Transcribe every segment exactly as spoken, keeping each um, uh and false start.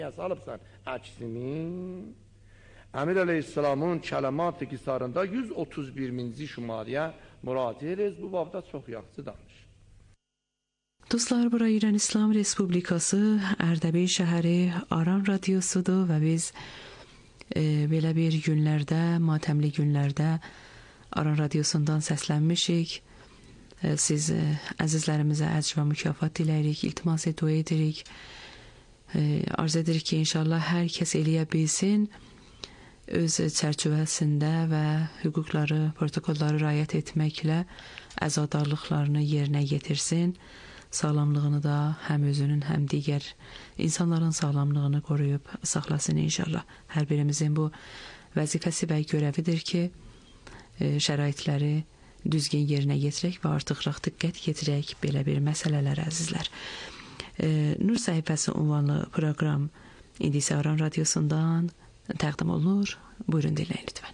alıbsan əksini. Əmir Əleyhisselamın kələmat-ı qisarında yüz otuz birinci şumariyə müraciə ederiz. Bu babda çox yaxşı danışır. Dostlar, bura İran İslam Respublikası Ərdəbil şəhəri Aran radiosudur və biz e, belə bir günlərdə, matəmli günlərdə Aran radiosundan səslənmişik. E, siz e, əzizlərimizə əcr və mükafat diləyirik, iltimas dua edirik. E, arz edirik ki, inşallah hər kəs eləyə bilsin, öz çərçivəsində və hüquqları, protokolları riayət etməklə əzadarlıqlarını yerinə yetirsin. Sağlamlığını da həm özünün, həm digər insanların sağlamlığını qoruyub saxlasın inşallah. Hər birimizin bu vəzifəsi və görəvidir ki, şəraitləri düzgün yerinə yetirək və artıqraq diqqət yetirək belə bir məsələlər, əzizlər. Nur səhifəsi ünvanlı proqram indi isə Aran radiosundan təqdim olunur. Buyurun, dinləyin lütfən.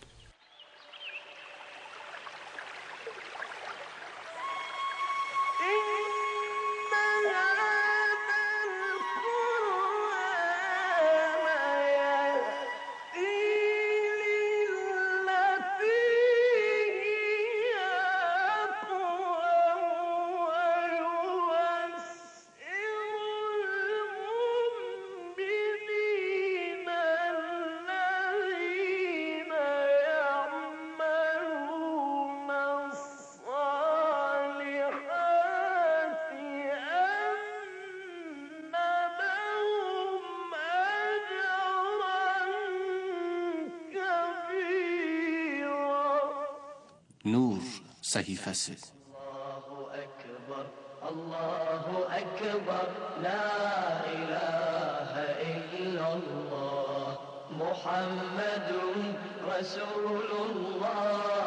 Nur səhifəsi. Allahu Ekber, Allahu Ekber, La ilahe illallah, Muhammedun Resulullah,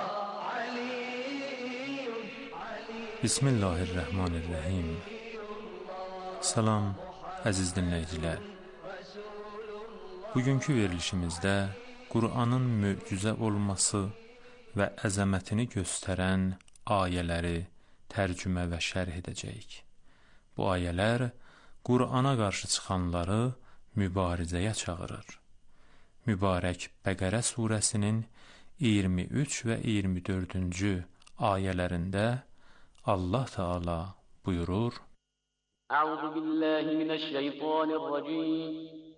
Aliyyun, Aliyyun. Bismillahirrahmanirrahim. Salam, əziz dinləyicilər. Bugünkü verilişimizdə Qur'anın möcüzə olması və əzəmətini göstərən ayələri tərcümə və şərh edəcəyik. Bu ayələr Qur'ana qarşı çıxanları mübarizəyə çağırır. Mübarək Bəqərə surəsinin iyirmi üç və iyirmi dördüncü ayələrində Allah Teala buyurur: Əuzu billahi minəşşeytanirracim.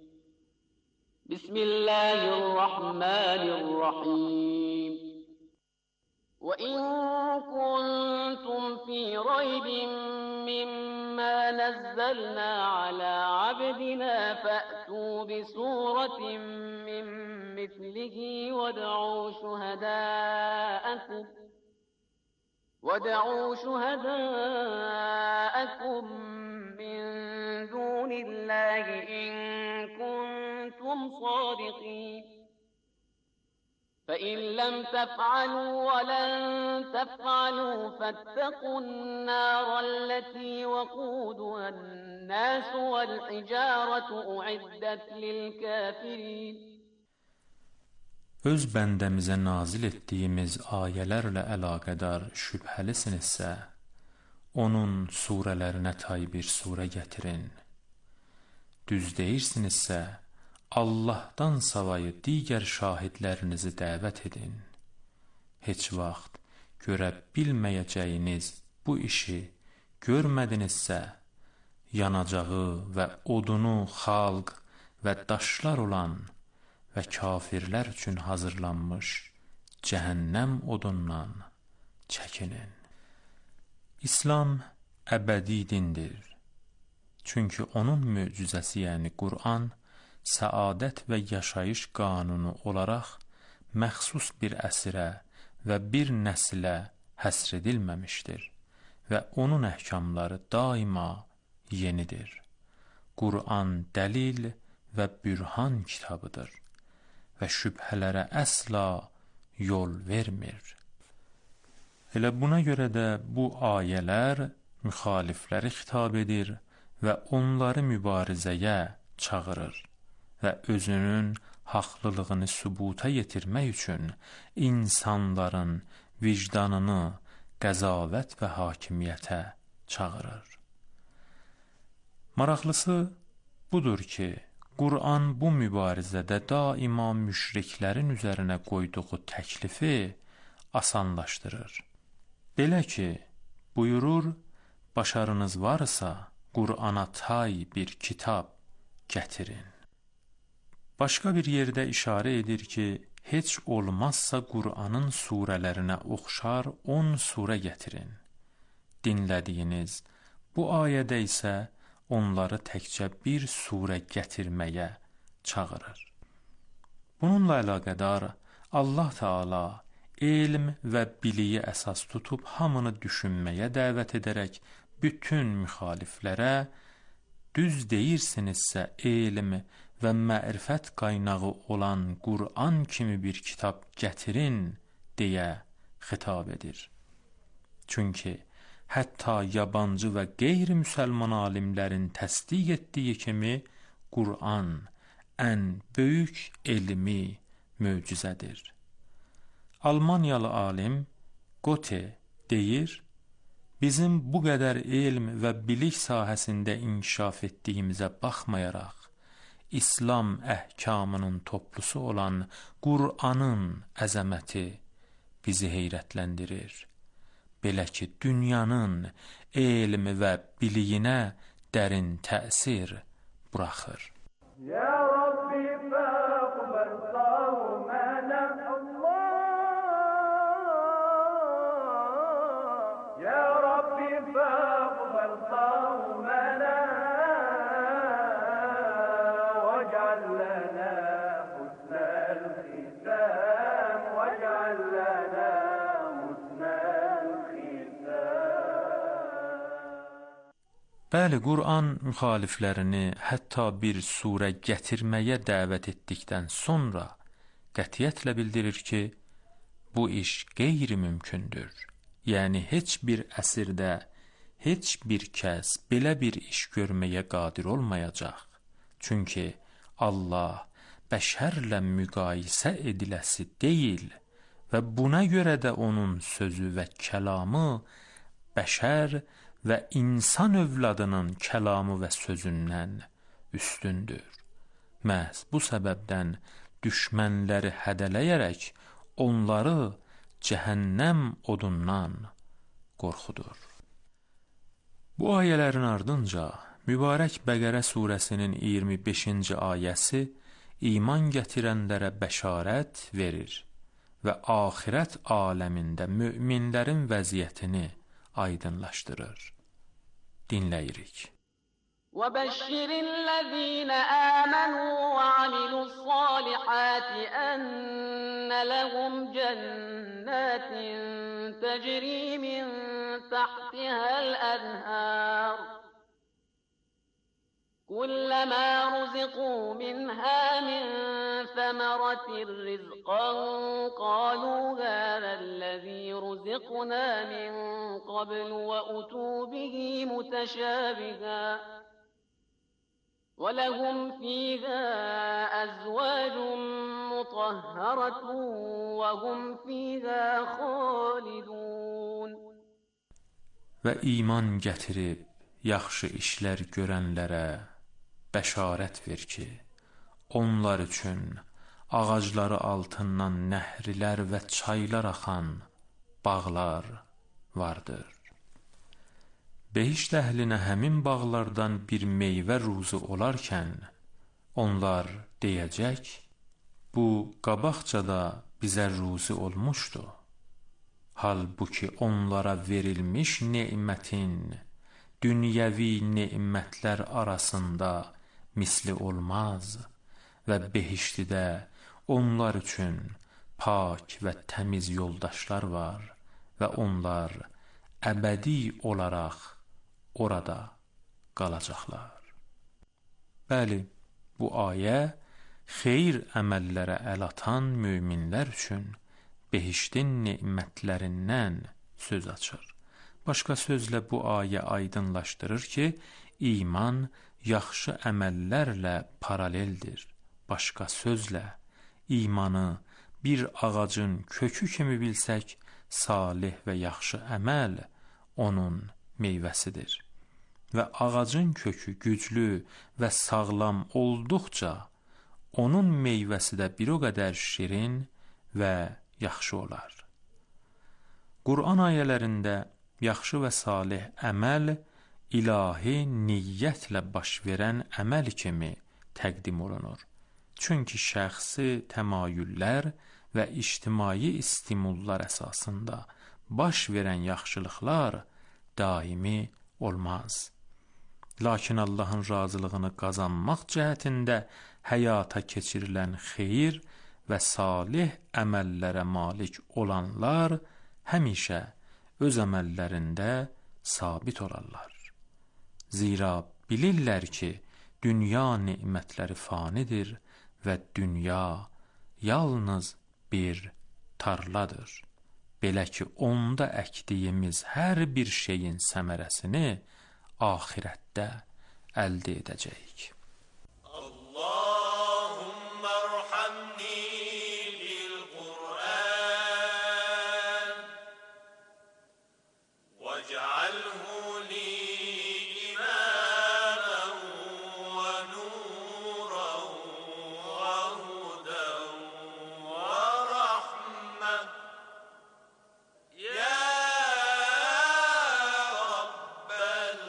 Bismillahirrahmanirrahim. وَإِن كُنتُمْ فِي رَيْبٍ مِّمَّا نَزَّلْنَا عَلَى عَبْدِنَا فَأْتُوا بِسُورَةٍ مِّن مِّثْلِهِ وَادْعُوا شُهَدَاءَكُمْ وَادْعُوا شُهَدَاءَكُمْ مِّن دُونِ اللَّهِ إِن كُنتُمْ صَادِقِينَ فَإِن لَّمْ تَفْعَلُوا وَلَن تَفْعَلُوا فَاتَّقُوا النَّارَ الَّتِي وَقُودُهَا النَّاسُ وَالْحِجَارَةُ أُعِدَّتْ لِلْكَافِرِينَ. Öz bəndəmizə nazil etdiyimiz ayələrlə əlaqədar şübhəlisinizsə, onun surələrinə tay bir surə gətirin. Düz deyirsinizsə, Allahdan savayı digər şahidlərinizi dəvət edin. Heç vaxt görə bilməyəcəyiniz bu işi görmədinizsə, yanacağı və odunu xalq və daşlar olan və kafirlər üçün hazırlanmış cəhənnəm odundan çəkinin. İslam əbədi dindir. Çünki onun möcüzəsi, yəni Qur'an, səadət və yaşayış qanunu olaraq məxsus bir əsrə və bir nəslə həsr edilməmişdir və onun əhkamları daima yenidir. Qur'an dəlil və bürhan kitabıdır və şübhələrə əsla yol vermir. Elə buna görə də bu ayələr müxalifləri xitab edir və onları mübarizəyə çağırır və özünün haqlılığını sübuta yetirmək üçün insanların vicdanını qəzavət və hakimiyyətə çağırır. Maraqlısı budur ki, Qur'an bu mübarizədə daima müşriklərin üzərinə qoyduğu təklifi asanlaşdırır. Belə ki, buyurur, başarınız varsa Qur'ana tay bir kitab gətirin. Başqa bir yerdə işarə edir ki, heç olmazsa Qur'anın surələrinə oxşar on surə gətirin. Dinlədiyiniz bu ayədə isə onları təkcə bir surə gətirməyə çağırır. Bununla əlaqədar Allah Teala elm və biliyi əsas tutub hamını düşünməyə dəvət edərək bütün müxaliflərə düz deyirsinizsə elm və mərifət qaynağı olan Qur'an kimi bir kitab gətirin deyə xitab edir. Çünki hətta yabancı və qeyri-müsəlman alimlərin təsdiq etdiyi kimi Qur'an ən böyük elmi möcüzədir. Almaniyalı alim Goethe deyir, bizim bu qədər elm və bilik sahəsində inkişaf etdiyimizə baxmayaraq, İslam əhkamının toplusu olan Qur'anın əzəməti bizi heyrətləndirir. Belə ki, dünyanın elm və biliyinə dərin təsir buraxır. Ya Rabbi fəqbəl savmənə Allah, Ya Rabbi fəqbəl savmənə vəcəl lənə husnəl xitəm vəcəl lənə Bəli, Qur'an müxaliflərini hətta bir surə gətirməyə dəvət etdikdən sonra qətiyyətlə bildirir ki, bu iş qeyri-mümkündür. Yəni, heç bir əsrdə heç bir kəs belə bir iş görməyə qadir olmayacaq. Çünki Allah bəşərlə müqayisə ediləsi deyil və buna görə də onun sözü və kəlamı bəşər və insan övladının kəlamı və sözündən üstündür. Məhz bu səbəbdən düşmənləri hədələyərək onları cəhənnəm odundan qorxudur. Bu ayələrin ardınca mübarək Bəqərə surəsinin iyirmi beşinci ayəsi iman gətirənlərə bəşarət verir və axirət aləmində möminlərin vəziyyətini aydınlaşdırır. Dinləyirik. وَبَشِّرِ الَّذِينَ آمَنُوا وَعَمِلُوا الصَّالِحَاتِ أَنَّ لَهُمْ جَنَّاتٍ تَجْرِي مِنْ تَحْتِهَا الْأَنْهَارُ كُلَّمَا رُزِقُوا مِنْهَا مِنْ ثَمَرَةٍ رِزْقًا قَالُوا هَذَا الَّذِي رُزِقْنَا مِنْ قَبْلُ وَأُتُوا بِهِ مُتَشَابِهًا وَلَهُمْ فِيهَا أَزْوَاجٌ مُطَهَّرَةٌ وَهُمْ فِيهَا خَالِدُونَ. Və iman gətirib yaxşı işlər görənlərə bəşarət ver ki, onlar üçün ağacları altından nəhrilər və çaylar axan bağlar vardır. Behişt əhlinə həmin bağlardan bir meyvə ruzu olarkən, onlar deyəcək, bu qabaqcada bizə ruzi olmuşdu. Halbuki onlara verilmiş nemətin, dünyəvi nemətlər arasında misli olmaz və behiştidə onlar üçün pak və təmiz yoldaşlar var və onlar əbədi olaraq orada qalacaqlar. Bəli, bu ayə xeyir əməllərə əl atan möminlər üçün behiştin nemətlərindən söz açır. Başqa sözlə bu ayə aydınlaşdırır ki, iman yaxşı əməllərlə paraleldir. Başqa sözlə, imanı bir ağacın kökü kimi bilsək, salih və yaxşı əməl onun meyvəsidir. və ağacın kökü güclü və sağlam olduqca, onun meyvəsi də bir o qədər şirin və yaxşı olar. Qur'an ayələrində yaxşı və salih əməl ilahi niyyətlə baş verən əməl kimi təqdim olunur. Çünki şəxsi təmayüllər və ictimai stimullar əsasında baş verən yaxşılıqlar daimi olmaz. Lakin Allahın razılığını qazanmaq cəhətində həyata keçirilən xeyir və salih əməllərə malik olanlar həmişə öz əməllərində sabit olarlar. Zira bilirlər ki, dünya nemətləri fanidir və dünya yalnız bir tarladır. Belə ki, onda əkdiyimiz hər bir şeyin səmərəsini axirətdə əldə edəcəyik. Allahümme erhamni bil Kur'an ve cealhu li imamen ve nuran ve huden ve rahmet. Ya Rabbel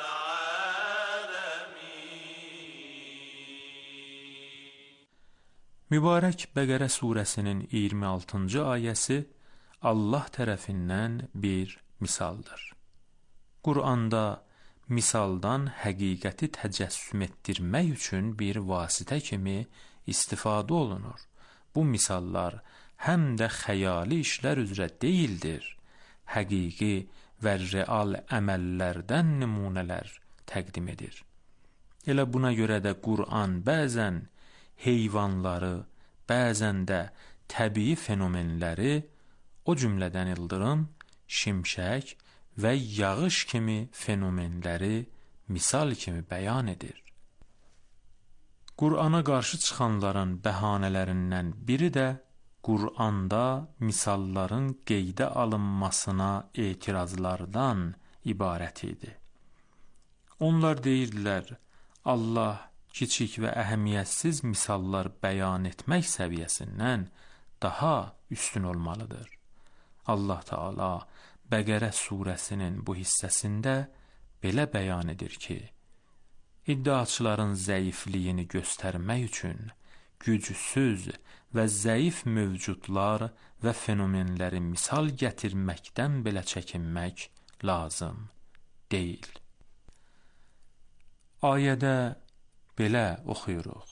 alemin. Mübarək Bəqərə surəsinin iyirmi altıncı ayəsi Allah tərəfindən bir misaldır. Qur'anda misaldan həqiqəti təcəssüm etdirmək üçün bir vasitə kimi istifadə olunur. Bu misallar həm də xəyali işlər üzrə deyildir, həqiqi və real əməllərdən nümunələr təqdim edir. Elə buna görə də Qur'an bəzən heyvanları, bəzən də təbii fenomenləri, o cümlədən ildırım, şimşək və yağış kimi fenomenləri misal kimi bəyan edir. Qur'ana qarşı çıxanların bəhanələrindən biri də Qur'anda misalların qeydə alınmasına etirazlardan ibarət idi. Onlar deyirdilər, Allah kiçik və əhəmiyyətsiz misallar bəyan etmək səviyyəsindən daha üstün olmalıdır. Allah Teala Bəqərə surəsinin bu hissəsində belə bəyan edir ki, iddiaçıların zəifliyini göstərmək üçün gücsüz və zəif mövcudlar və fenomenləri misal gətirməkdən belə çəkinmək lazım deyil. Ayədə belə oxuyuruq.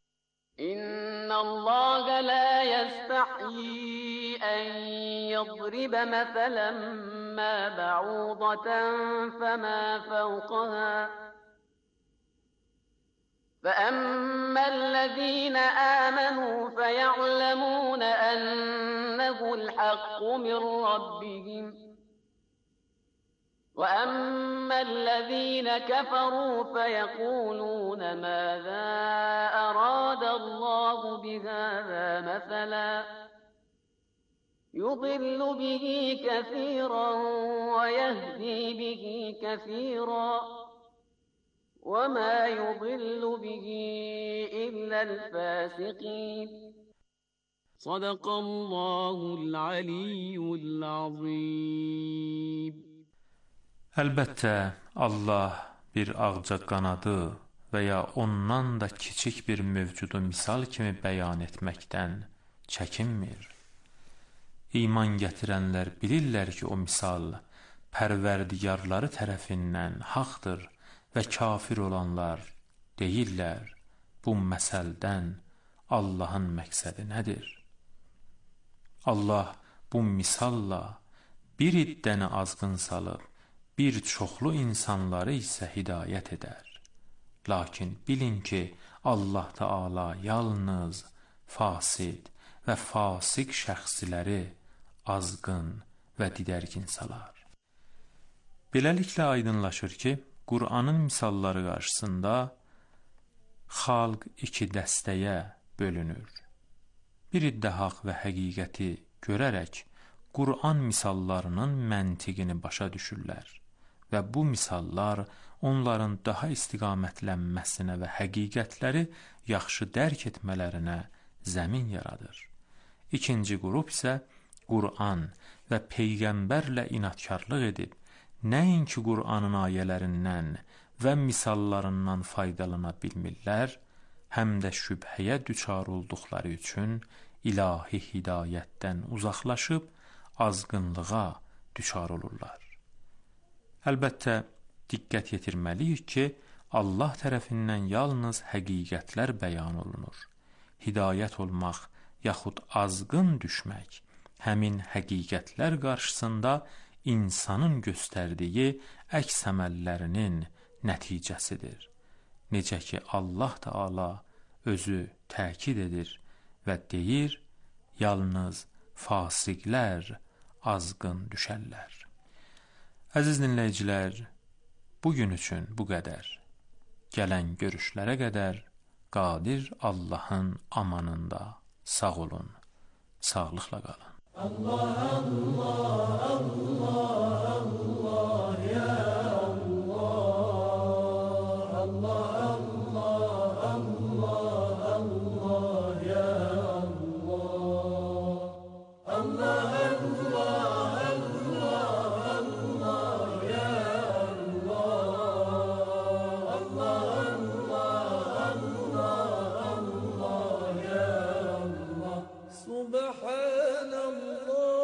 İnnəllâhe lâ yestahyi ən yadribə məsələn mə bə'udətən fəmə fəvqəhə فأما الذين آمنوا فيعلمون أنه الحق من ربهم وأما الذين كفروا فيقولون ماذا أراد الله بهذا مثلا يضل به كثيرا ويهدي به كثيرا وما يضل به إلا الفاسقين صدق الله العلي العظيم. Əlbəttə, Allah bir ağca qanadı və ya ondan da kiçik bir mövcudu misal kimi bəyan etməkdən çəkinmir. İman gətirənlər bilirlər ki, o misal pərverdigarları tərəfindən haqdır və kafir olanlar deyirlər, bu məsəldən Allahın məqsədi nədir? Allah bu misalla bir iddəni azğın salıb, bir çoxlu insanları isə hidayət edər. Lakin bilin ki, Allah Teala yalnız fasid və fasiq şəxsləri azğın və didərgin salar. Beləliklə aydınlaşır ki, Qur'anın misalları qarşısında xalq iki dəstəyə bölünür. Bir iddə haqq və həqiqəti görərək Qur'an misallarının məntiqini başa düşürlər və bu misallar onların daha istiqamətlənməsinə və həqiqətləri yaxşı dərk etmələrinə zəmin yaradır. İkinci qrup isə Qur'an və Peyğəmbərlə inatkarlıq edib, nəinki Qur'anın ayələrindən və misallarından faydalana bilmirlər, həm də şübhəyə düçar olduqları üçün ilahi hidayətdən uzaqlaşıb azğınlığa düçar olurlar. Əlbəttə, diqqət yetirməliyik ki, Allah tərəfindən yalnız həqiqətlər bəyan olunur. Hidayət olmaq yaxud azğın düşmək həmin həqiqətlər qarşısında insanın göstərdiyi əks əməllərinin nəticəsidir. Necə ki, Allah Teala özü təkid edir və deyir, yalnız fasiqlər azğın düşərlər. Əziz dinləyicilər, bugün üçün bu qədər. Gələn görüşlərə qədər qadir Allahın amanında sağ olun, sağlıqla qalın. Allah, Allah, Allah, Allah, ya Allah, Allah, Allah, Allah, Allah, ya Allah, Allah, Allah, Allah, Allah, ya Allah, Allah, Allah, Allah, Allah, ya Allah, Subhanallah.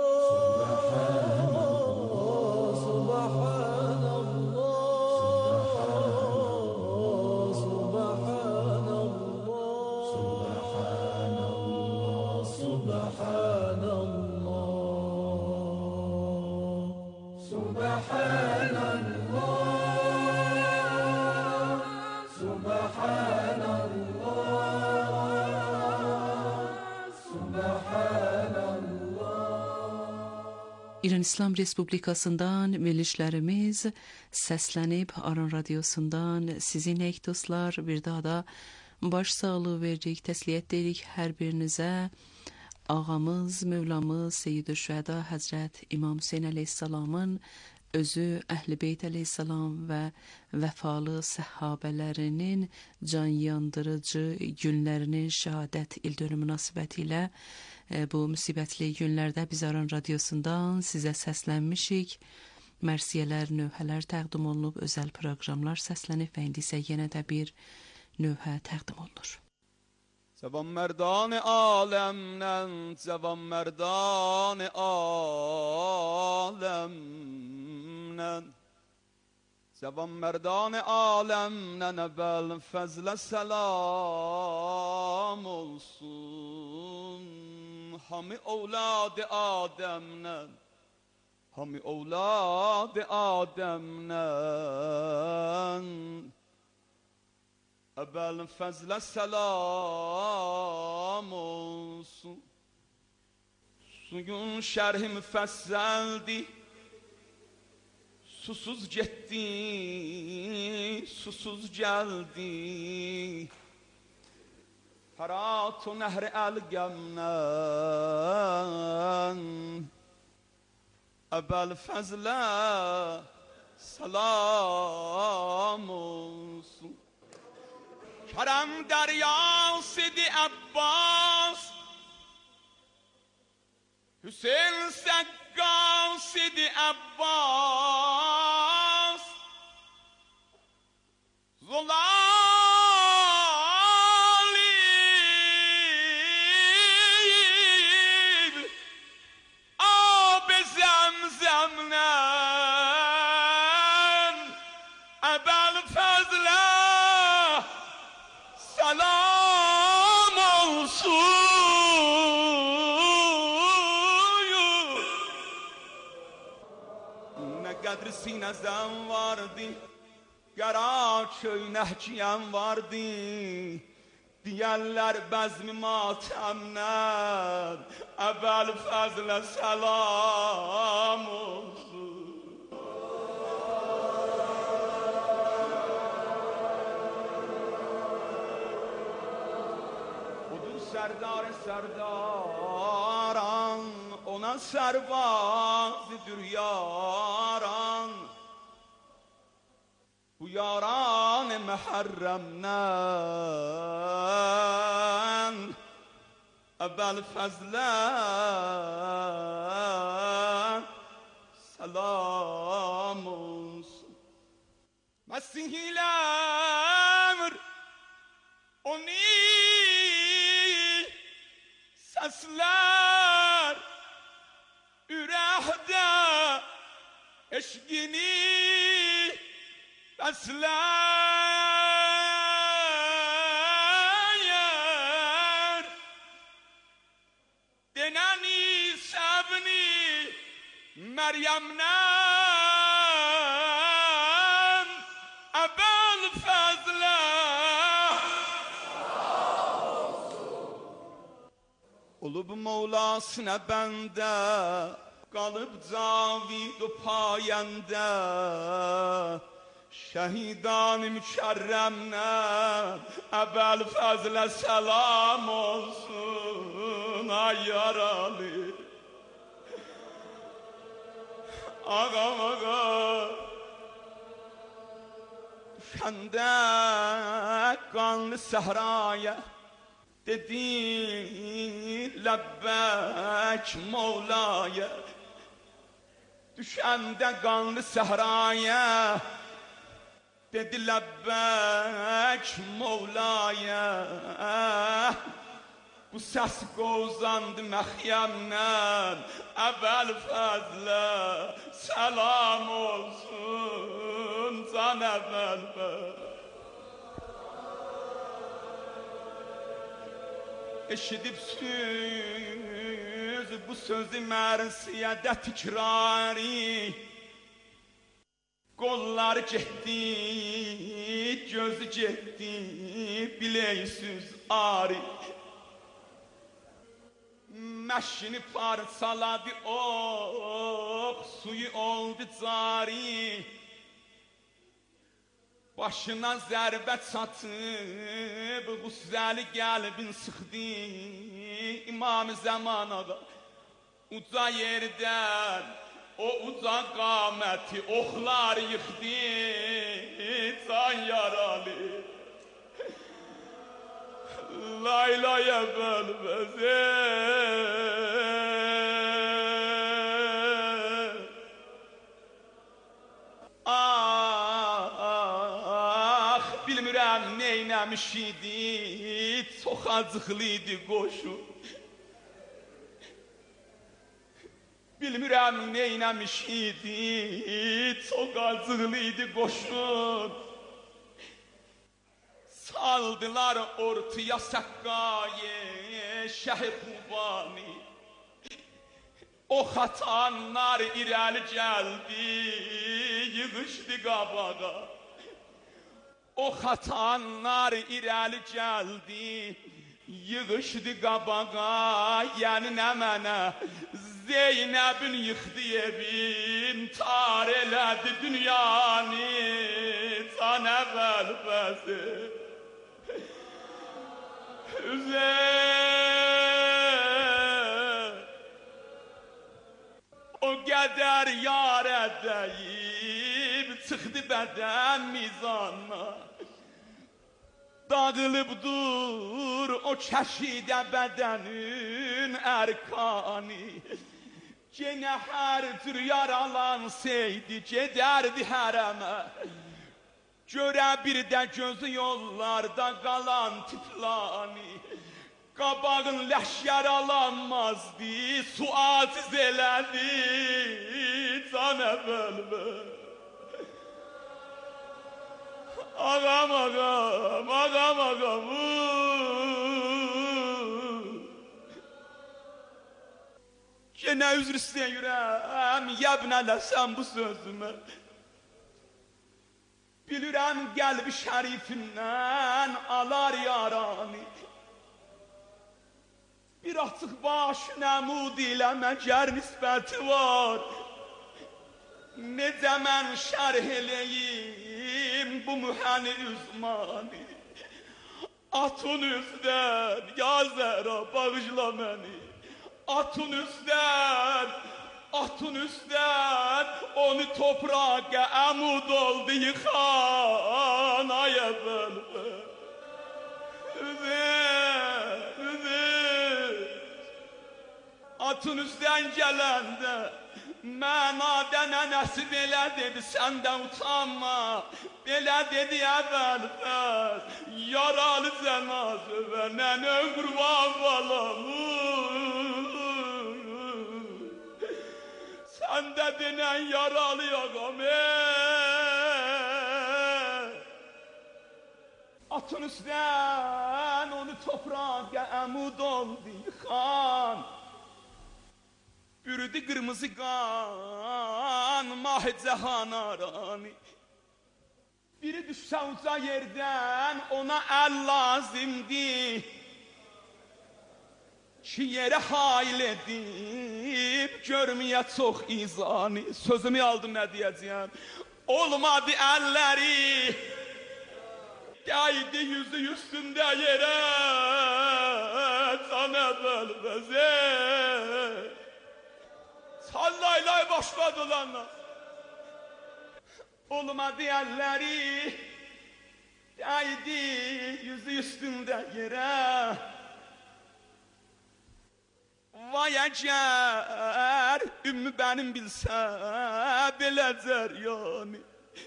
İran İslam Respublikasından verilişlərimiz səslənib Aran Radiosundan sizin ək dostlar, bir daha da baş sağlığı veririk, təsliyyət edirik hər birinizə. Ağamız, Mövlamız, Seyyid-i Şühəda Həzrət İmam Hüseyn əleyhissalamın özü Əhl-i Beyt əleyhissalam və vəfalı səhabələrinin can yandırıcı günlərinin şəhadət ildönümü münasibəti ilə bu müsibətli günlərdə biz Aran Radiosundan sizə səslənmişik. Mərsiyələr, növhələr təqdim olunub, özəl proqramlar səslənib və indi isə yenə də bir növhə təqdim olunur. Cavan merdan alemden, cavan merdan alemden, cavan merdan alemden evvel fezle selam olsun. Hami evladı Adem'den, hami evladı Adem'den evvel fezle selam olsun. Suyun şerhi müfesseldi, susuz gitti, susuz geldi. Harat-ı nehr el-gemnen evvel fezle selam olsun. Kerem deryası-di Abbas, Hüseyin Seggası-di Abbas, Zulalib Ab-i Zemzem'den ebel fezle selam olsun. Ne kadar sinezem vardı, Garaköy nehciyem vardı, diyenler bezmi matemler, ebel fezle selam olsun. Odur serdar serdaran, ona servazıdır yaran. Bu bu yaran محرمنن اول فضلن سلام olsun. Mesihil emr oni sesler ürehde eşkini besler denani sebni Meryem'nen ebel fazle olup Mevlasına bende kalıp zavid o payende şehidan mükerremden ebel fazle selam olsun ay yaralı ağam ağam düşende kanlı sahraya dedi lebbek Mevla'ya düşende kanlı sahraya dedi lebbek Mevla'ya bu ses gozandı mehyemden ebel fazla selam olsun sana ebel eşidip söz bu sözü mersiyede tekrari kollar cehdi gözü cehdi bileysüz ari meşini parsaladı ok suyu oldu zari başına zerbet satıp güzel gelbin sıktı İmam-ı Zaman ağa uca yerden o uca kâmeti oklar yıktı can yaralı Layla'ya bölmeze ah bilmirəm neyləmiş idi çox acıqlıydı qoşun bilmirəm neyləmiş idi çox acıqlıydı qoşun saldılar ortaya Sakkayı şehir Kubani o hatanlar irəli geldi yığışdı qabağa o hatanlar irəli geldi yığışdı qabağa yəni nə mənə Zeynəbin yıxdı evin tar elədi dünyanı can əvvəl bəzi Üzer o qədər yar edəyib çıxdı bədən mizanına dağılıb dur o çəşidə bədənin ərkanı Gene her tür yaralansaydı gedərdi hərəmə Göre bir de gözü yollarda kalan tiplani Qabağın leşyer alanmazdı sualsiz elədi can əvvəlmə Ağam ağam ağam ağam Gene üzr istəyirəm yəbnələsəm bu sözümə Bilirəm qəlbi şərifindən alar yaranı Bir açıq baş nəmud ilə məgər nisbəti var Necə mən şərh eləyim bu mühəni üzmanı Atın üzdən ya zəra bağışla məni Atın üzdən atın üstten onu toprağa emud oldu yıkan ay efendim. Atın üstten gelende mənada nənəsi belə dedi, səndən utanma. Belə dedi əvvəl-fəz, yaralı cənazəvə nənə qurban balamı. Sən də dinən yaralı ağam atın üstten onu toprağa emud oldu yıkan. Bürüdü kırmızı kan mah-i cehan arani. Biri düşse uca yerden ona el lazimdi ki yere hail edip görmeye çok izani. Sözümü aldım ne diyeceğim. Olmadı elleri, değdi yüzü üstünde yere, sana bölmeze. Sallaylay başladılar. Olmadı elleri, değdi yüzü üstünde yere. Vay əgər ümmü benim bilsə beləcər yani.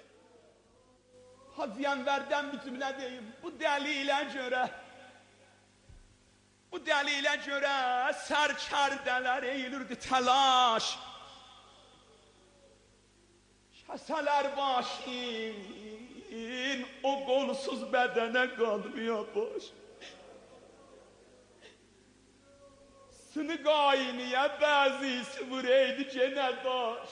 Hacı Ənvərdən bir cümlə deyim. Bu dəlilə görə Bu dəlilə görə sərkərdələr eğilirdi təlaş. Kəsələr başın o qolsuz bədənə qalmıyor boş. Sını qayniyə bəzisi vureydi genə daş.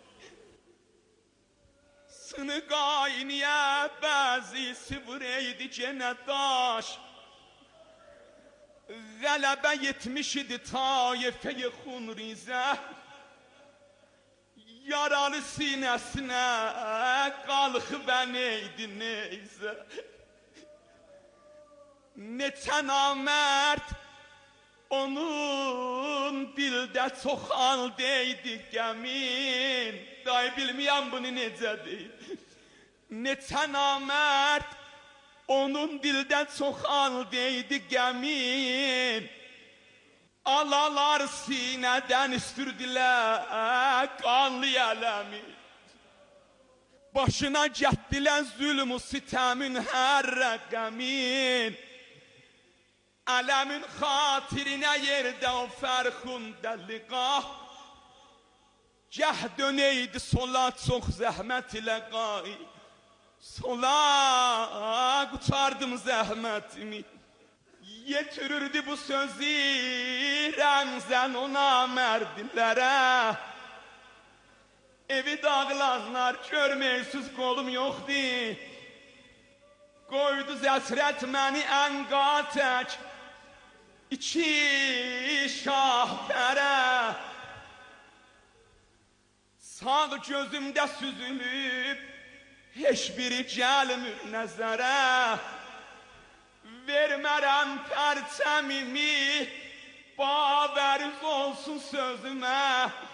Sını qayniyə bəzisi vureydi genə daş. Qələbə yetmiş idi taifə-i xunrizə. Yaralı sinəsinə qalxıb əneydi neyzə. Neçə namərd onun dildə çox aldeydi gəmin. Day bilməyəm bunu necə deyil. Neçə namərd onun dildən çox aldeydi gəmin. Alalar sinədən üstürdülər qanlı ələmi. Başına gətdilər zülmü sitəmin hər rəqəmin. Ələmin xatirinə yerdə o fərxundə liqah. Gəh döneydi sola çox zəhmət ilə qay. Sola qutardım zəhmətimi. Yetirirdi bu sözü rəmzən o namərdilərə. Evi dağlanlar görməysiz qolum yoxdur. Qoydu zəsrət məni ənqa tək İki şahbərə. Sağ gözümdə süzülüb heç biri gəlmir nəzərə. Vermərəm pərçəmimi, bavəriz olsun sözümə.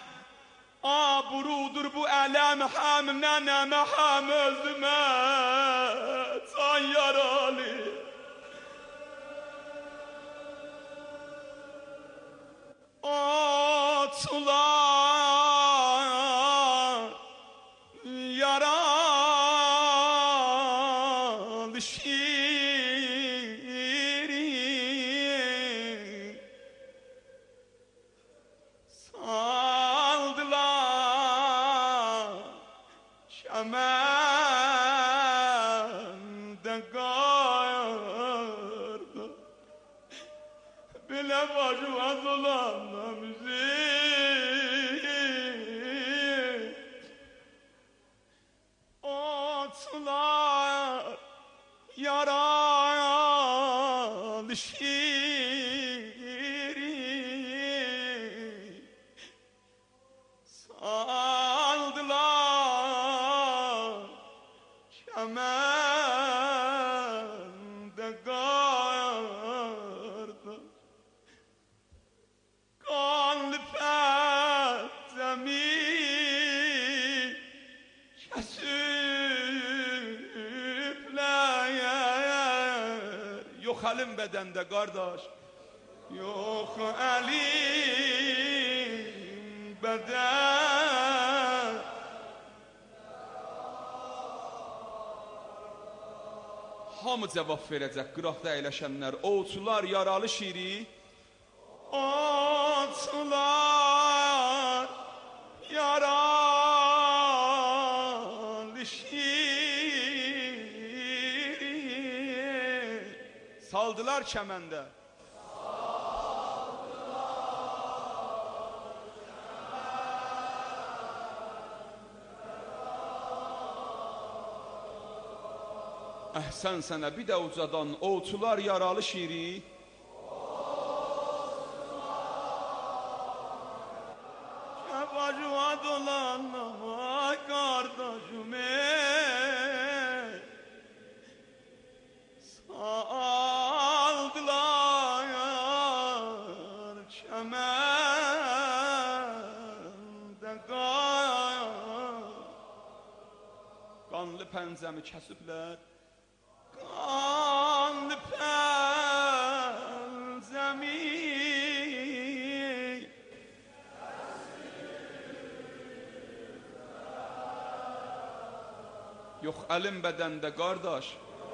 Abrudur bu ələm həm nənəmə həm özümə. Can yaralı atlar yaralı şirin saldılar şəmende qarda. Belə başımaz olanla müzik atlar yaralı şirin saldılar şəmende qarda. Qanlı pərzəmi Yox əlim bədəndə qardaş, yox əlim bədən. Hamı cavab verəcək, qıraqda əyləşənlər. Ovçular yaralı şiri, ovçular yaralı şiri, saldılar kəməndə. Əhsən sənə bir də ucadan, ovçular yaralı şiri, kəbacıva dolanma qardaşım ey, saldılar kəməndə qanlı pəncəmi kəsiblər, qanlı pəncəmi yox əlim bədəndə qardaş,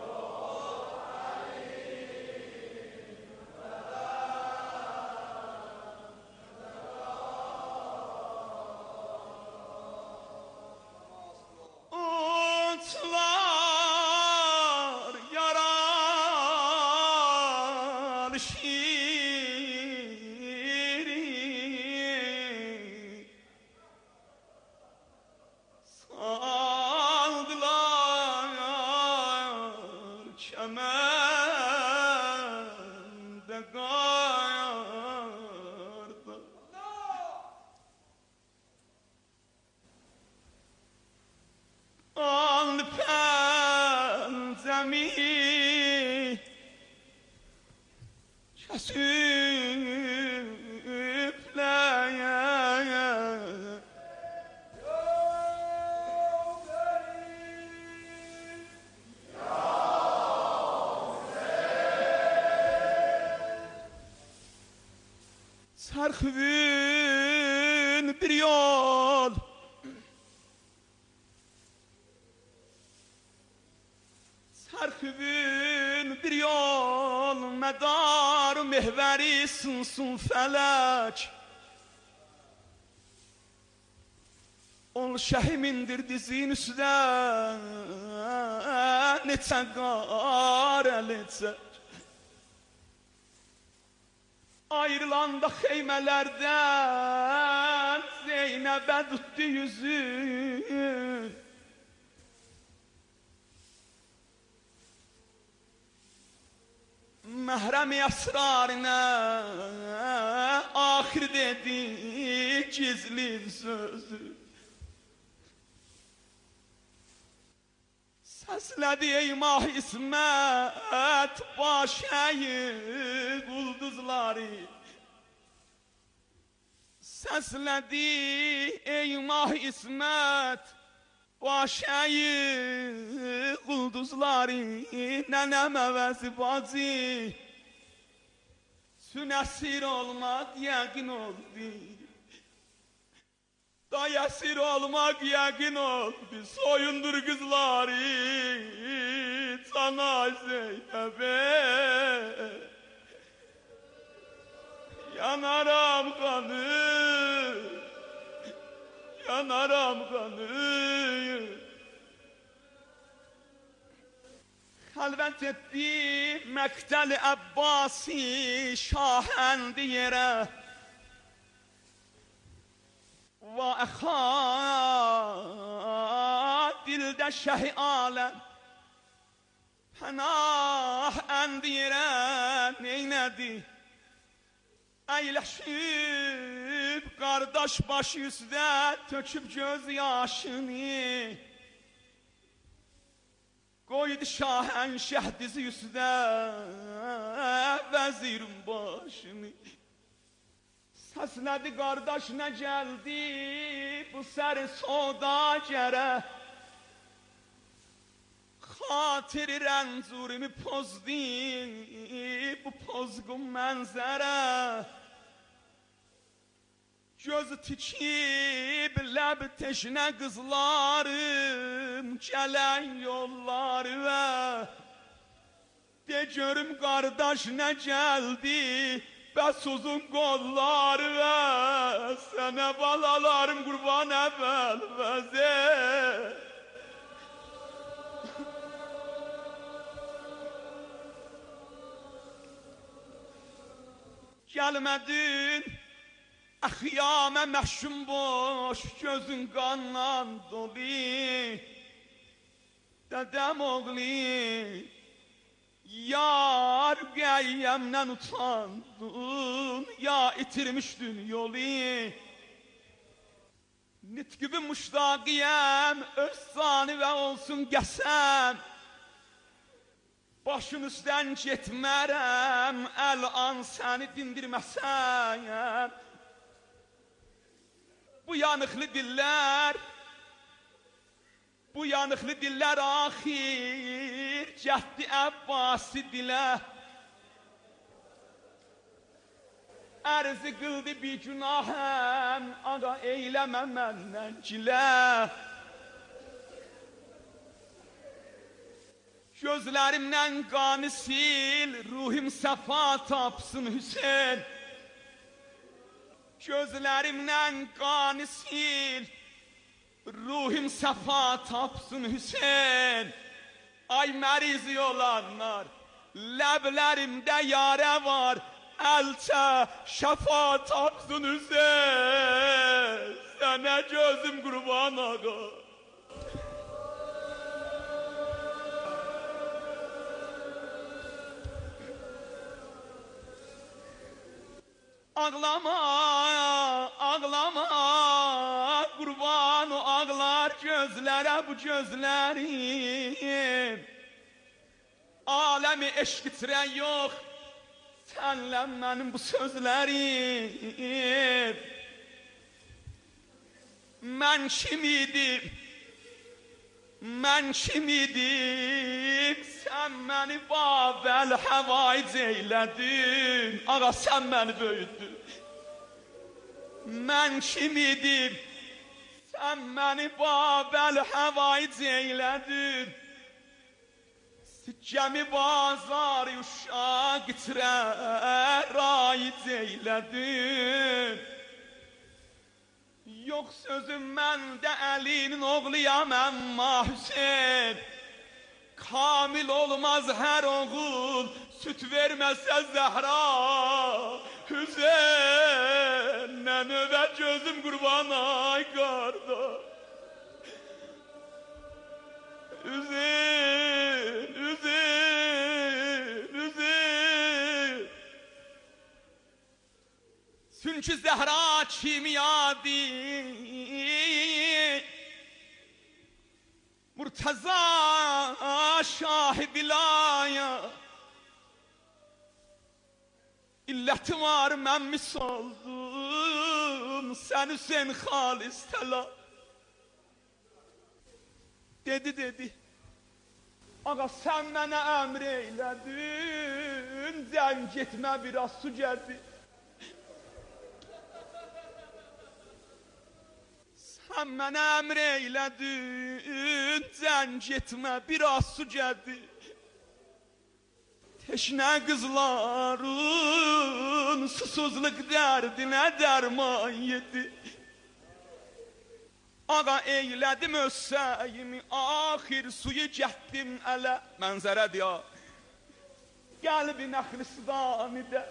çərxüvün bir yol, çərxüvün bir yol, mədar mehvəri sınsun fələk, ol şəhimindir dizin üstə, neçə qar ələcək. Ayrılanda xeymələrdən Zeynəbə tutdu yüzü, məhrəm-i əsrarına axir dedi gizli sözü. Səslədi ey mah İsmət başəyi qulduzları, səslədi ey mah İsmət başəyi qulduzları, nənəm əvəzi bacı sünəsir olmaq yəqin oldu, dayəsir olmaq yəqin oldu, soyundur qızları cana Zeynəbə, yanaram qanı, yanaram qanı. Xəlvət etdi məqtəl Əbbasi şahəndi yerə, və əxa dildə şəhi aləm, pənah əndirə neynədi, əyləşib qardaş başı üstə töküb göz yaşını, qoydu şahənşəh dizi üstə vəzirin başını. Səslədi qardaş nə gəldi bu sər sodagərə, خاطر رنزورimi pozdi bu pozgun mənzərə Gözü tikib ləb teşnə qızlarım gələn yolları və De görüm qardaş nə gəldi bəs uzun qolları və Sənə balalarım qurban əvvəl vəzir Gəlmədin Əxiyamə məhşum boş Gözün qanla dolu Dədəm oğli Yar qəyyəmdən utandın Ya itirmişdin yolu Nitqi müştaqiyəm Öz sani və olsun qəsəm Başın üstdən getmərəm Əl-an səni dindirməsəm Bu yanıqlı dillər Bu yanıqlı dillər axir Cəhdi Əbbasi dilə Ərzi qıldı bir günahəm Ağa eyləmə məndən gilə Gözlərimdən qanı sil Ruhim səfa tapsın Hüseyin Gözlərimdən qanı sil Ruhim səfa tapsın Hüseyin Ay mərizi olanlar Ləblərimdə yarə var Əlçə şəfa tapsın Hüseyin Sənə gözüm qurban ağa Ağlama, ağlama, qurban o ağlar gözlərə bu gözlərim Aləmi eşq itirən yox, sənlə mənim bu sözlərim Mən kim idim, mən kim idim Sən məni Babəl həvaic eylədin Ağa sən məni böyüdün Mən kim idim Sən məni Babəl həvaic eylədin Sikkəmi bazar uşaq itirə raic eylədin Yox sözüm məndə Əlinin oğluyam əmma Hüseyin Kamil olmaz hər oğul Süt verməsə Zəhra Hüseyin Nənövə gözüm qurban ay qardaş Hüseyin Hüseyin Hüseyin Çünki Zəhra kimyadir Murtaza şah-ı bilaya İlləti var mən mis oldum Sən Hüseyin xalis təla Dedi dedi Ağa sən mənə əmr eylədin Zəng getmə biraz su gəldi Sən mənə əmr eylədin Zəng etmə biraz su gəldi Teşnə qızların Susuzluq dərdinə dərman yedi Ağa eylədim özsəyimi Axir suyu gətdim ələ Mənzərə diya Qəlbi Nəxlistanıdə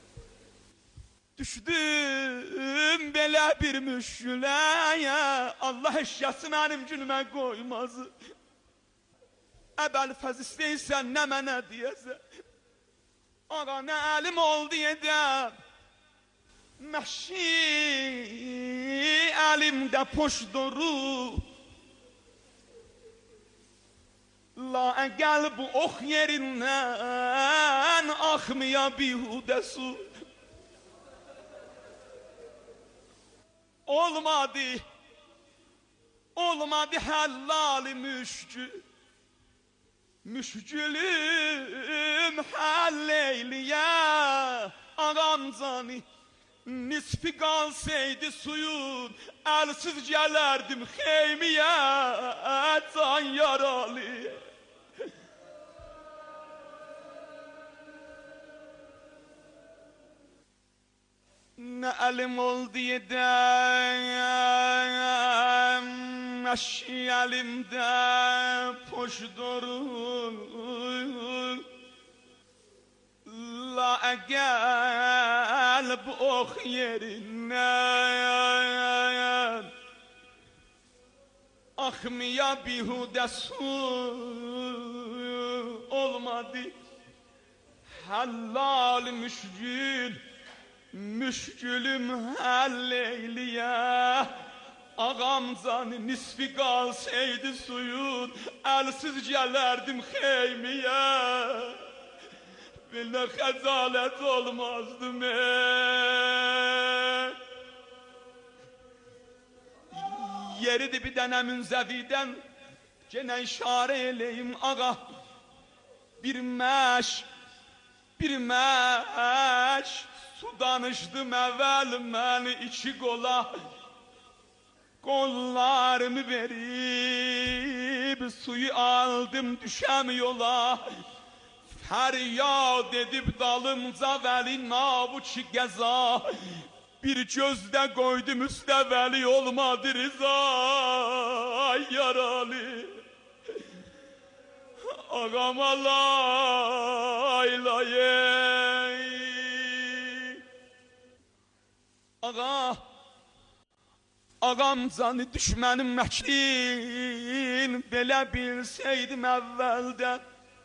Düşdüm belə bir müşküləyə Allah eşyası mənim günümə qoymazı Əbəl fəz istəysən nə mənə deyəsə Ağa nə əlim oldu edəm Məşi əlimdə poşdoru La qəlb ox yerindən Axmıya bihudə su Olmadı, olmadı həllali müşkü müşgülüm halleyliye ağam zani nisfi kalsaydı suyun elsiz gelerdim xeymiye can yaralı. Ne elim oldu yedem, eşi elimde poş durur. La gel bu ok yerinden, akmaya bihude su olmadı. Hallal müşgül, müşgülüm halleyliye ağam zani nisfi kalsaydı suyun elsiz gelerdim xeymiye böyle xəcalet olmazdı mən yeridir bir dənə münzəvidən gene işare eləyim ağa bir məş bir məş su danışdım evvel mən iki qola kollarımı verip suyu aldım düşəm yola feryad edip dalımca veli nabuçi geza bir gözde koydum üstə veli olmadı rıza ay yaralı ağam alaylayey ağa ağam canı düşmənim məkin belə bilsəydim əvvəldən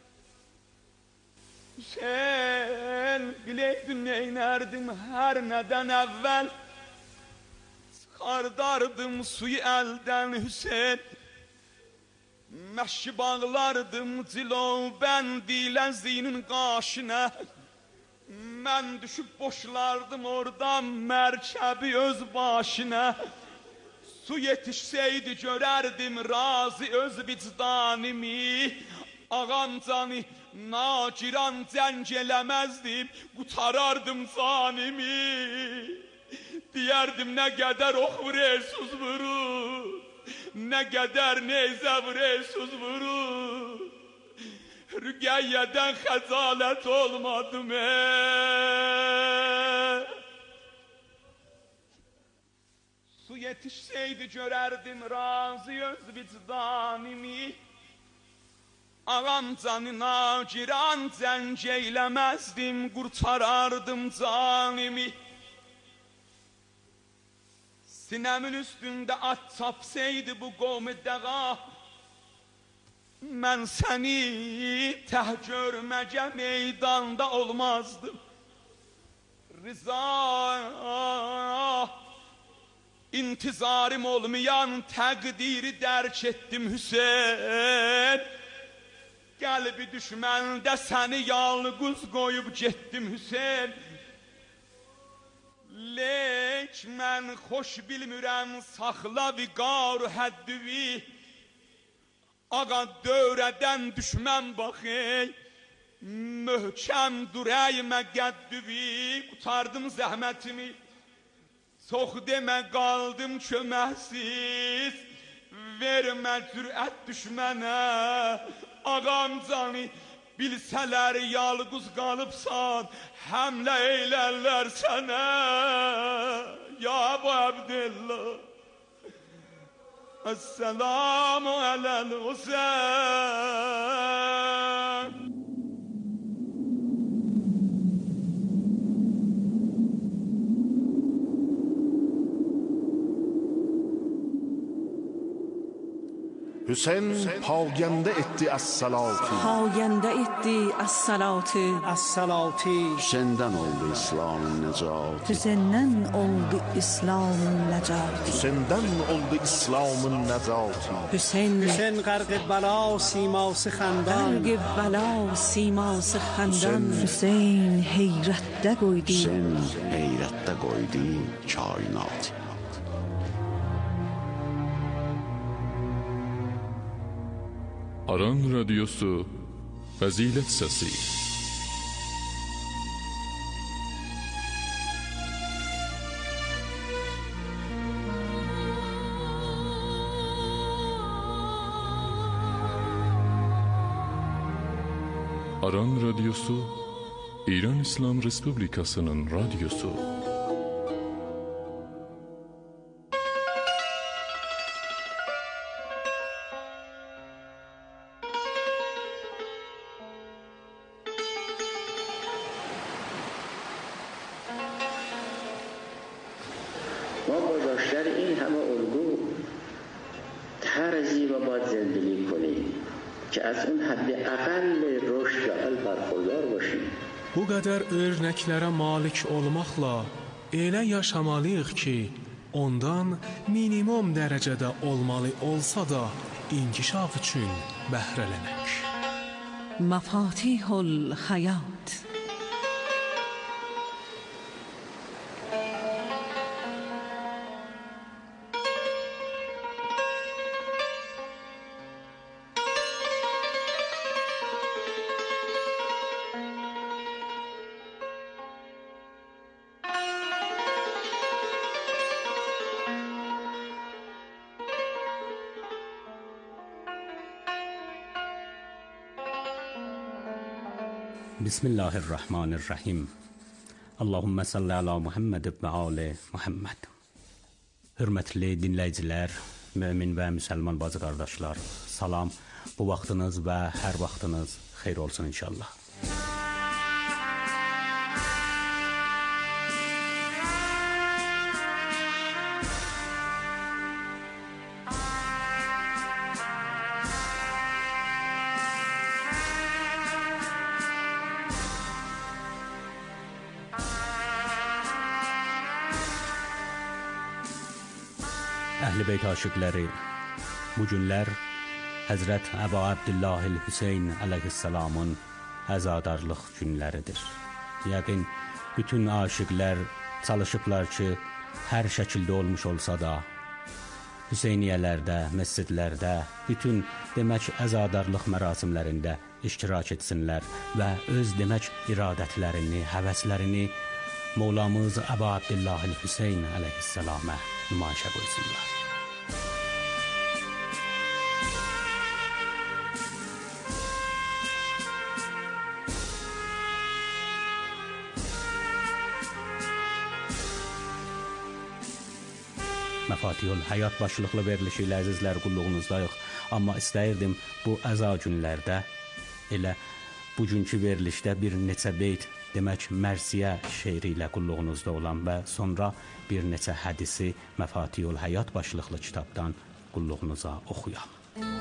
Hüseyin biləydin neynərdim hər nədən əvvəl çıxardardım suyu əldən Hüseyin məşi bağlardım cilovbəndi zinin qaşına mən düşüb boşlardım oradan mərkəbi öz başına su yetişseydi görərdim razı öz vicdanimi ağam canı naciran cəng eləməzdim qutarardım canimi deyərdim nə qədər ox vurursuz vurur nə qədər neyzə vurursuz vurur rüqəyyədən xəcalət olmadım ey su yetişseydi görərdim razı öz vicdanimi ağam canı naciran cəng eyləməzdim qurtarardım canimi sinəmin üstündə at çapsaydı bu qovmi dəğa mən səni təh görməcə meydanda olmazdım Rıza intizarım olmayan təqdiri dərk etdim Hüseyin qəlbi düşməndə səni yalqız qoyub getdim Hüseyin lek mən xoş bilmirəm saxla viqar həddüvi ağa dövrədən düşmən baxey möhkəm durəymə qəddüvi qutardım zəhmətimi çox demə qaldım köməksiz vermə cürət düşmənə ağam canı bilsələr yalqız qalıbsan həmlə eylərlər sənə ya Əbu Abdillah Esselamu aləl Hüseyin Hüseyin pagende etti es-salati pagende etti es-salati es-salati Hüseyin'den oldu İslam'ın necati Hüseyin'den oldu İslam'ın necati Hüseyin'den oldu İslam'ın necati Hüseyin Hüseyin qarq bəla siması xandan qarq bəla siması xandan Hüseyin heyrətdə qoydu Hüseyin heyrətdə qoydu kainatı Aran Radyosu Fəzilət səsi. Aran Radyosu, İran İslam Respublikasının radyosu. ما با داشتن این همه الگو طرزی رو باید زندگی کنیم که از اون حد اقل رشد لاقل برخوردار باشیم. Bu qədər örnəklərə malik olmaqla elə yaşamalıyıq ki, ondan minimum dərəcədə olmalı olsa da inkişaf üçün bəhrələnək. مفاتیح الحیات. بسم الله الرحمن الرحیم. Allahümme salli ala Muhammed və ali Muhammed. Hörmətli dinləyicilər, mömin və müsəlman bacı qardaşlar, salam. Bu vaxtınız və hər vaxtınız xeyir olsun inşallah. Əhl-i Beyt aşiqləri, bu günlər Həzrət Əbu Abdillahil Hüseyn əleyhissalamın əzadarlıq günləridir. Yəqin bütün aşiqlər çalışıblar ki, hər şəkildə olmuş olsa da, Hüseyniyələrdə, məscidlərdə, bütün demək əzadarlıq mərasimlərində iştirak etsinlər və öz demək iradətlərini, həvəslərini Mevlamız Əbu Abdillahil Hüseyn əleyhissalama nümayişə qoysunlar. Məfatihul Həyat başlıqlı verilişi ilə əzizlər qulluğunuzdayıq. Amma istəyirdim bu əza günlərdə elə bugünkü verilişdə bir neçə beyt demək mərsiyə şeiri ilə qulluğunuzda olan və sonra bir neçə hədisi Məfatihul Həyat başlıqlı kitabdan qulluğunuza oxuyam.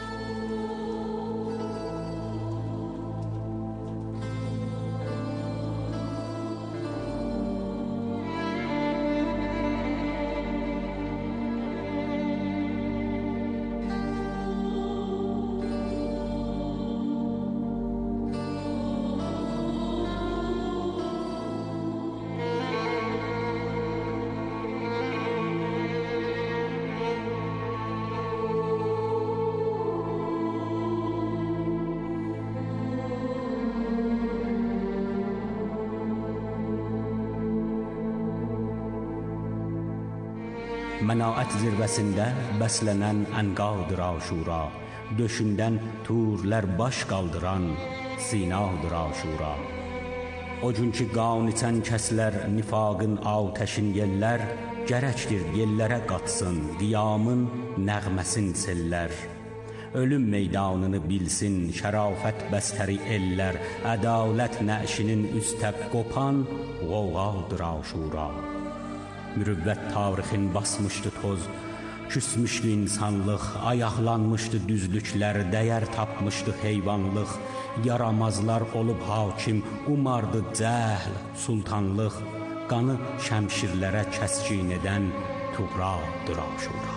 Mənaət zirvəsində bəslənən ənqadır aşura, döşündən turlər baş qaldıran sinadır aşura. O gün ki qan içən kəslər nifaqın atəşin yellər, gərəkdir yellərə qatsın qiyamın nəğməsin sellər. Ölüm meydanını bilsin şərafət bəstəri ellər, ədalət nəşinin üstə qopan qoğadır aşura. Mürüvvət tarixin basmışdı toz, küsmüşdü insanlıq, ayaqlanmışdı düzlüklər, dəyər tapmışdı heyvanlıq, yaramazlar olub hakim, umardı cəhl, sultanlıq, qanı şəmşirlərə kəskin edən tuğradır aşura.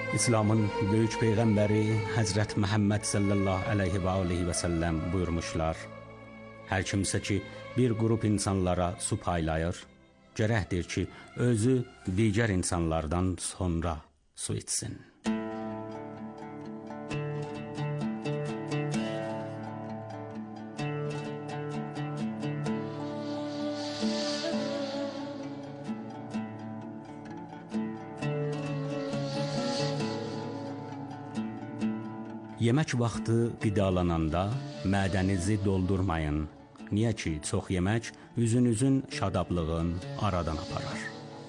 İslamın böyük peyğəmbəri Həzrət Məhəmməd sallallahu əleyhi və aleyhi və səlləm buyurmuşlar: hər kimsə ki bir qrup insanlara su paylayır, gərəkdir ki özü digər insanlardan sonra su içsin. Yemək vaxtı qidalananda mədənizi doldurmayın. Niyə ki, çox yemək üzünüzün şadablığın aradan aparar.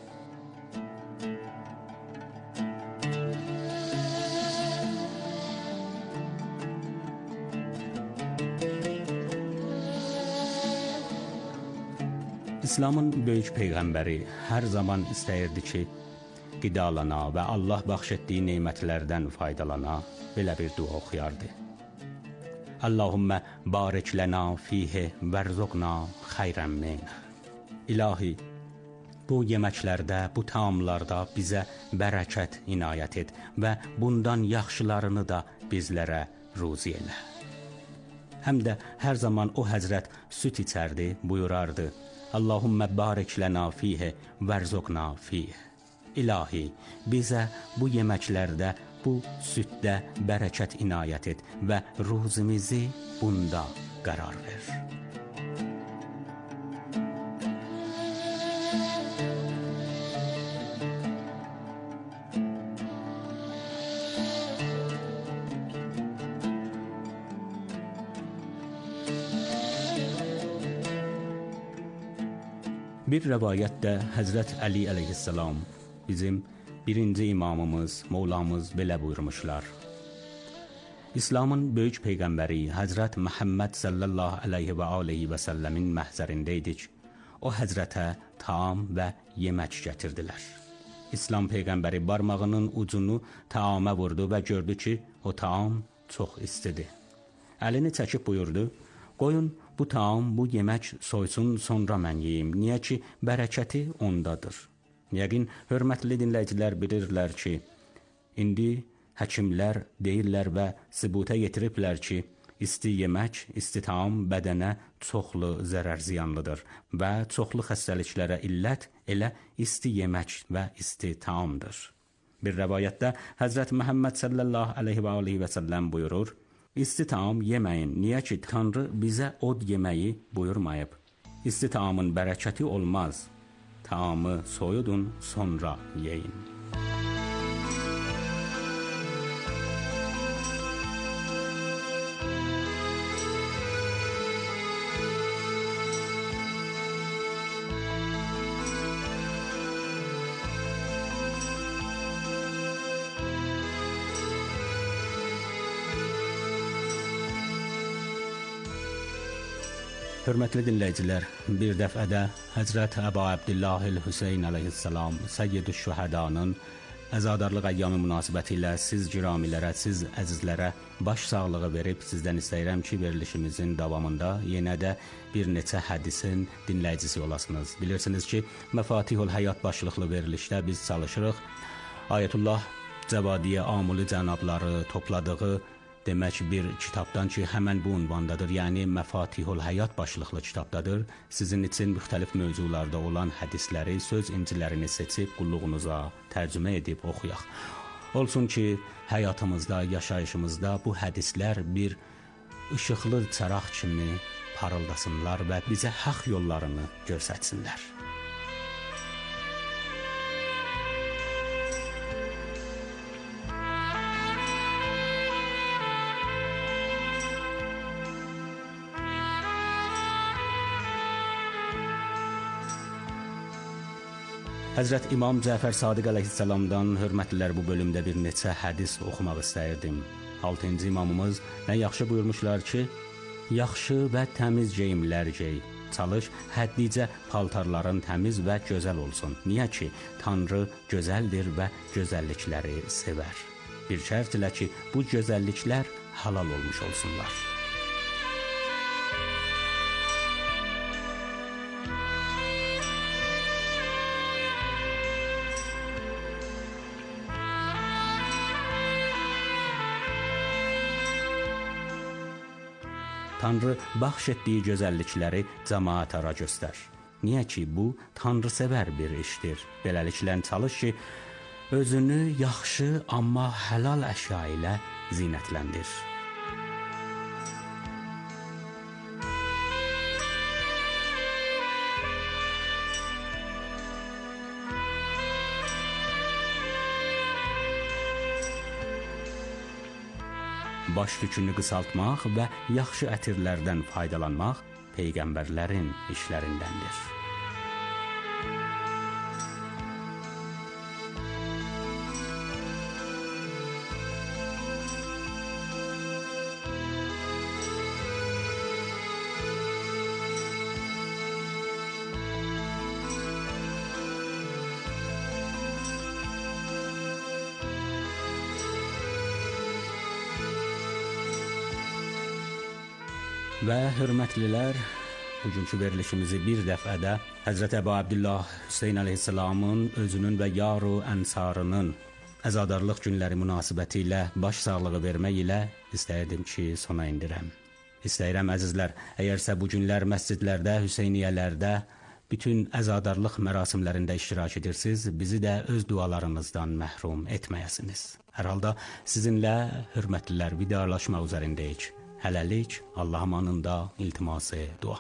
İslamın böyük peyğəmbəri hər zaman istəyirdi ki, qidalana və Allah bəxş etdiyi nemətlərdən faydalana belə bir dua oxuyardı. Allahümmə barik lənə fiyhə vərzuqna xeyrən min. İlahi, bu yeməklərdə, bu taamlarda bizə bərəkət inayət et və bundan yaxşılarını da bizlərə ruzi elə. Həm də hər zaman o həzrət süt içərdi, buyurardı: Allahümmə barik lənə fiyhə vərzuqna fiyhə. İlahi, bizə bu yeməklərdə, bu süddə bərəkət inayət et və ruzimizi bunda qərar ver. Bir rəvayətdə Həzrət Əli əleyhissalam, bizim birinci imamımız, Mevlamız belə buyurmuşlar: İslamın böyük peyğəmbəri Həzrət Məhəmməd sallallahu əleyhi və aleyhi və səlləmin məhzərindəydik. O həzrətə taam və yemək gətirdilər. İslam peyğəmbəri barmağının ucunu taama vurdu və gördü ki, o taam çox istidir. Əlini çəkib buyurdu: qoyun bu taam, bu yemək soysun, sonra mən yeyim. Niyə ki, bərəkəti ondadır. Yəqin, hörmətli dinləyicilər bilirlər ki, indi həkimlər deyirlər və sübuta yetiriblər ki, isti yemək, isti taam bədənə çoxlu zərər ziyanlıdır və çoxlu xəstəliklərə illət elə isti yemək və isti taamdır. Bir rəvayətdə Həzrət Məhəmməd sallallahu əleyhi və aleyhi və səlləm buyurur: İsti taam yeməyin, niyə ki, Tanrı bizə od yeməyi buyurmayıb. İsti taamın bərəkəti olmaz. Taamı soyudun, sonra yeyin. Hörmətli dinləyicilər, bir dəfədə Həzrət Əbu Abdillahil Hüseyn əleyhissalam, Səyyid-ü Şühədanın əzadarlıq əyyamı münasibəti ilə siz giramilərə, siz əzizlərə baş sağlığı verib sizdən istəyirəm ki, verilişimizin davamında yenə də bir neçə hədisin dinləyicisi olasınız. Bilirsiniz ki, Məfatihul Həyat başlıqlı verilişdə biz çalışırıq Ayətullah Cəvadiyə Amuli cənabları topladığı demək bir kitabdan ki, həmən bu ünvandadır, yəni Məfatihul Həyat başlıqlı kitabdadır. Sizin üçün müxtəlif mövzularda olan hədisləri, söz incilərini seçib qulluğunuza tərcümə edib oxuyaq. Olsun ki, həyatımızda, yaşayışımızda bu hədislər bir işıqlı çaraq kimi parıldasınlar və bizə haqq yollarını göstərsinlər. Həzrət İmam Cəfər Sadiq əleyhissalamdan hörmətlilər bu bölümdə bir neçə hədis oxumaq istəyirdim. altıncı imamımız nə yaxşı buyurmuşlar ki, yaxşı və təmiz geyimlər gey. Çalış, həddicə paltarların təmiz və gözəl olsun. Niyə ki, Tanrı gözəldir və gözəllikləri sevər. Bir şərt ilə ki, bu gözəlliklər halal olmuş olsunlar. Tanrı bəxş etdiyi gözəllikləri cəmaata göstər. Niyə ki, bu tanrısevər bir işdir. Beləliklə çalış ki, özünü yaxşı, amma həlal əşya ilə zinətləndir. Baş tükünü qısaltmaq və yaxşı ətirlərdən faydalanmaq peyğəmbərlərin işlərindəndir. Və hörmətlilər, bugünkü verilişimizi bir dəfədə Həzrət Əbu Abdullah Hüseyn əleyhissalamın özünün və yaru ənsarının əzadarlıq günləri münasibəti ilə baş sağlığı vermək ilə istəyirdim ki, sona indirəm. İstəyirəm əzizlər, əgərsə bu günlər məscidlərdə, Hüseyniyələrdə, bütün əzadarlıq mərasimlərində iştirak edirsiniz, bizi də öz dualarınızdan məhrum etməyəsiniz. Hər halda sizinlə hörmətlilər vidalaşmaq üzərindəyik. Hələlik Allah amanında iltiması dua.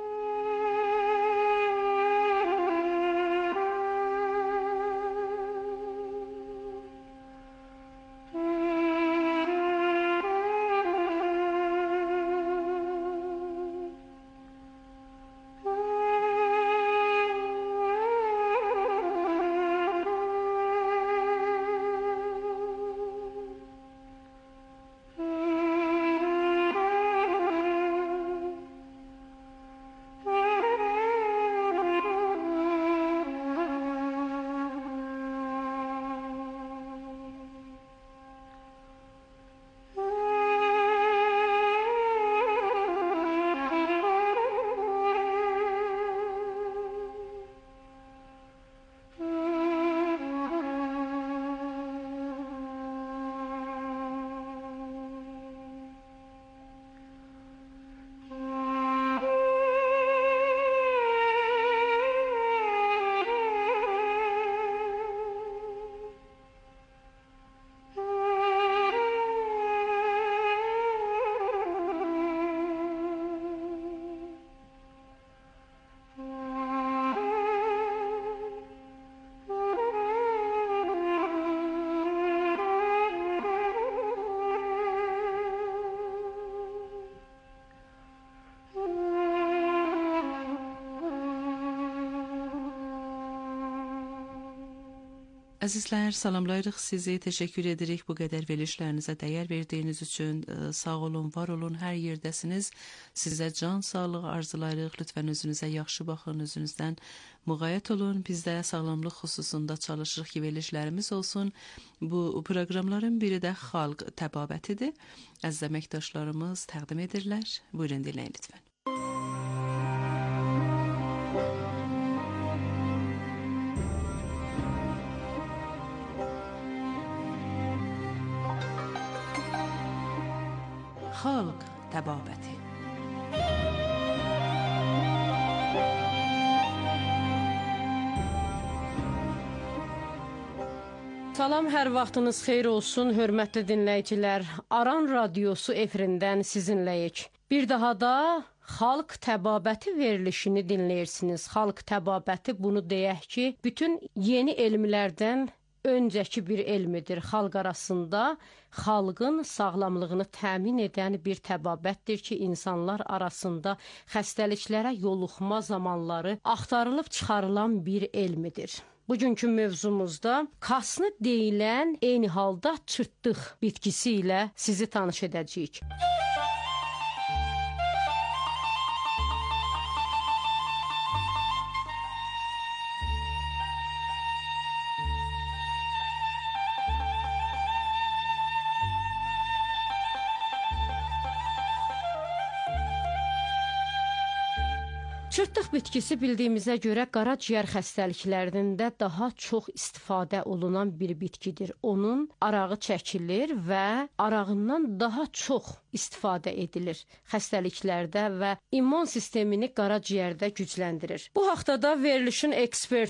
Əzizlər, salamlayırıq sizi, təşəkkür edirik bu qədər verilişlərinizə dəyər verdiyiniz üçün. Sağ olun, var olun, hər yerdəsiniz. Sizə can sağlığı arzulayırıq. Lütfən özünüzə yaxşı baxın, özünüzdən müğayət olun. Biz də sağlamlıq xüsusunda çalışırıq ki, verilişlərimiz olsun. Bu proqramların biri də xalq təbabətidir. Əziz əməkdaşlarımız təqdim edirlər. Buyurun, dinləyin lütfən. Xalq təbabəti. Salam, hər vaxtınız xeyir olsun, hörmətli dinləyicilər. Aran Radiosu efirindən sizinləyik. Bir daha da Xalq təbabəti verilişini dinləyirsiniz. Xalq təbabəti, bunu deyək ki, bütün yeni elmlərdən öncəki bir elmidir. Xalq arasında xalqın sağlamlığını təmin edən bir təbabətdir ki, insanlar arasında xəstəliklərə yoluxma zamanları axtarılıb çıxarılan bir elmidir. Bugünkü mövzumuzda kasnı deyilən, eyni halda çırtdıq bitkisi ilə sizi tanış edəcəyik. Çırtlıq bitkisi bildiyimizə görə qaraciyər xəstəliklərində daha çox istifadə olunan bir bitkidir. Onun arağı çəkilir və arağından daha çox istifadə edilir xəstəliklərdə və immun sistemini qaraciyərdə gücləndirir. Bu haqda da verilişin eksperti